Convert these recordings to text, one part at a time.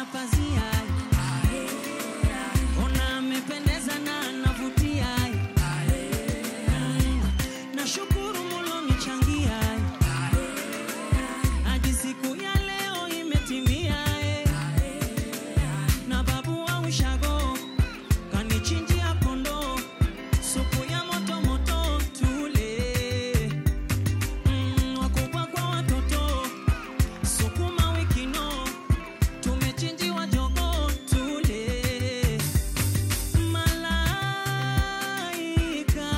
pazia. Ona amependeza na anavutia. Nashukuru Mola nichangia. Hadi siku ya leo imetimia. Na babu wa ushago kanichinjia kondo, supu ya moto moto tule. Wakubwa kwa watoto sukuma wikino, tumechinjiwa jogo tule. Malaika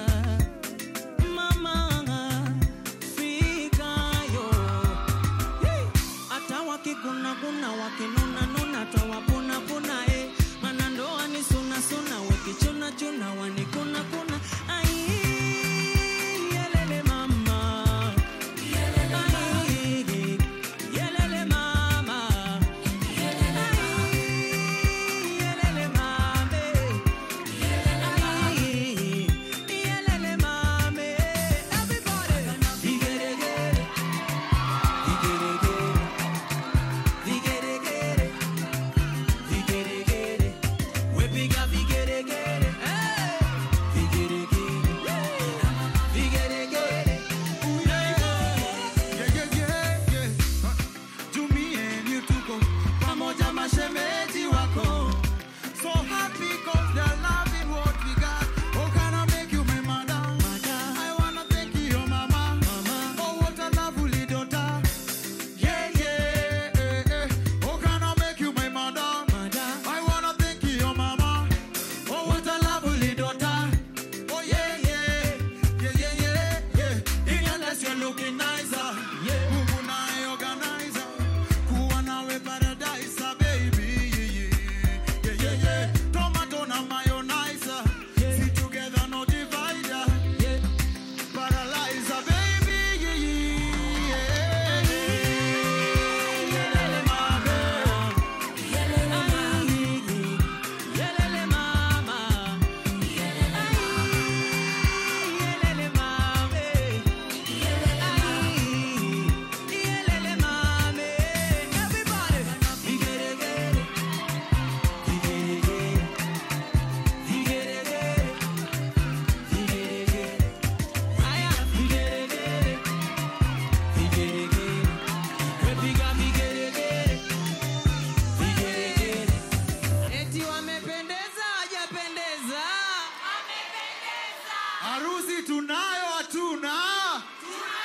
mama fika yo. Ata wakiguna guna wakinuna nuna tawapuna puna mana ndoa ni suna suna wakichuna chuna wanikuna kuna. Ai yelele mama, ai yelele mama, ai yelele mame, ai yelele mame. Everybody vigeregere vigeregere vigeregere vigeregere, we piga vigeregere, vigeregere vigeregere. Pamoja mashemeji wako, So happy cause they're loving what we got. Oh, can I make you my mother? I wanna thank you, your mama. Oh, what a lovely daughter. Yeah, yeah, eh, eh. Oh, can I make you my mother? I wanna thank you, your mama. Oh, what a lovely daughter. Oh, yeah, yeah, yeah, yeah, yeah, yeah. Unless you're looking nicer, Yeah. Mungu naye organizer. Kuwa nawe paradise, baby. Yeah, yeah, yeah. Tomato na mayonnaise. See together, no divider. Yeah. Paralyzer, baby. Yeah, yeah. Yelele mama, yelele mama, yelele mama, yelele mama. Everybody, vigeregere, vigeregere, vigeregere, vigeregere. Aya, vigeregere, vigeregere. We piga vigeregere, vigeregere. Eti wamependeza hajapendeza. Harusi tunayo hatuna.